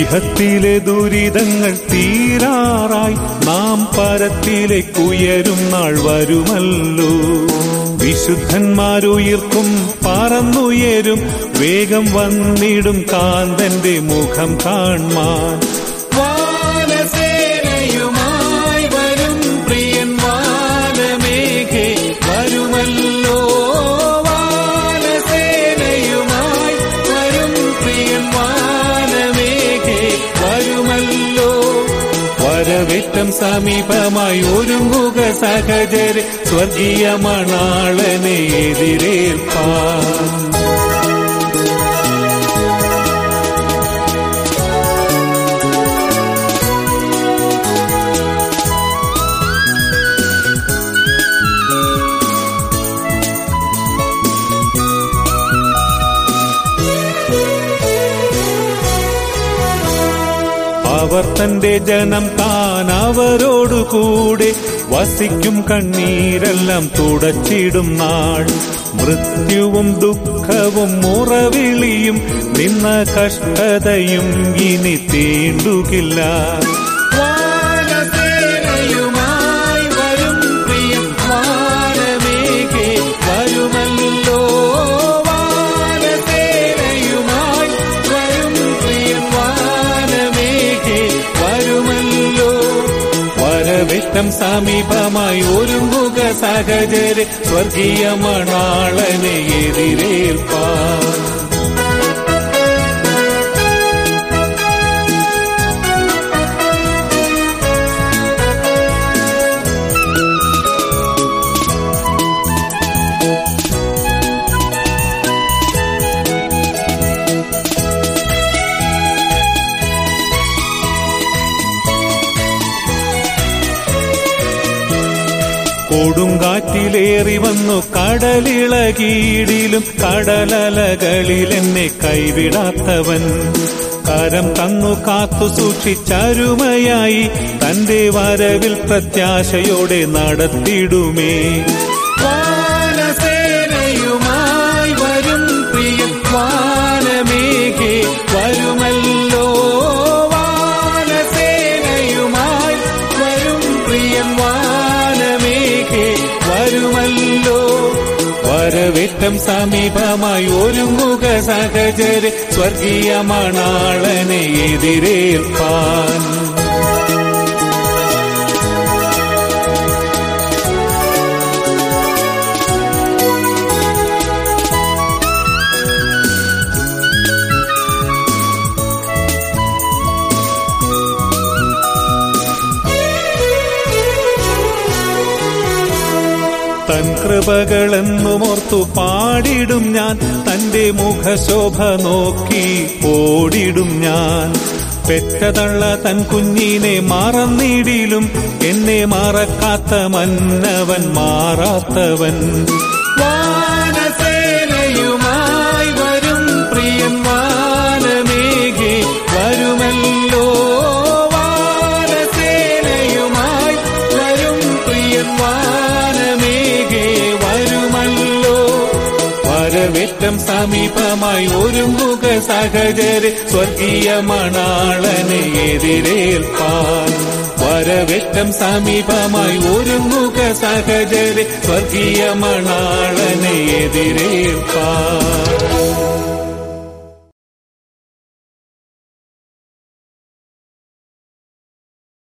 ഇഹത്തിലെ ദുരിതങ്ങൾ തീരാറായി നാം പരത്തിലേക്കുയരും നാൾ വരുമല്ലോ. വിശുദ്ധന്മാരുയിർക്കും പറന്നുയരും, വേഗം വന്നിടും കാന്തന്റെ മുഖം കാൺമാൻ. വാനസേനയുമായി വരും പ്രിയൻ വാനമേഘേ വരുമല്ലോ. വാനസേനയുമായി വരും പ്രിയൻ വാനമേഘേ വരുമല്ലോ. വരവേറ്റം സമീപമായി ഒരുങ്ങുക സഹചരെ, സ്വർഗീയ മണാളനെ എതിരേൽപ്പാൻ. അവർ തന്റെ ജനം താൻ അവരോടുകൂടെ വസിക്കും, കണ്ണീരെല്ലാം തുടച്ചിടും നാൾ. മൃത്യുവും ദുഃഖവും മുറവിളിയും നിന്ന കഷ്ടതയും ഇനി തീണ്ടുകില്ല. വാനസേനയുമായി വരും പ്രിയൻ വാനമേഘേ വരുമല്ലോ. വാനസേനയുമായി വരും പ്രിയൻ വാനമേഘേ വരുമല്ലോ. വരവേറ്റം സമീപമായി ഒരുങ്ങുക സഹചരെ, സ്വർഗീയ മണാളനെ എതിരേൽപ്പാൻ. കൊടുങ്കാറ്റിലേറി വന്നു കടലിളകീടിലും കടലലകളിൽ എന്നെ കൈവിടാത്തവൻ. കരം തന്നു കാത്തു സൂക്ഷിച്ചരുമയായി തന്റെ വരവിൽ പ്രത്യാശയോടെ നടത്തിടുമേ. വാനസേനയുമായി വരും പ്രിയൻ വാനമേഘേ വരുമല്ലോ. വാനസേനയുമായി വരും പ്രിയൻ വാനമേഘേ വരുമല്ലോ. വരവേറ്റം സമീപമായി ഒരുങ്ങുക സഹചരെ, സ്വർഗീയ മണാളനെ എതിരേൽപ്പാൻ. തൻ കൃപകളെന്നുമോർത്തു പാടിടും ഞാൻ, തന്റെ മുഖശോഭ നോക്കി ഓടിടും ഞാൻ. പെറ്റതള്ള തൻ കുഞ്ഞിനെ മറന്നിടിലും എന്നെ മറക്കാത്ത മന്നവൻ മാറാത്തവൻ. വാനസേനയുമായി വരും പ്രിയൻ വാനമേഘേ വരുമല്ലോ. വാനസേനയുമായി വരും പ്രിയൻ വാനമേഘേ വരുമല്ലോ. വരവേറ്റം സമീപമായി ഒരുങ്ങുക സഹചരെ, സ്വർഗീയ മണാളനെ എതിരേൽപ്പാൻ. വരവേറ്റം സമീപമായി ഒരുങ്ങുക സഹചരെ, സ്വർഗീയ മണാളനെ എതിരേൽപ്പാൻ.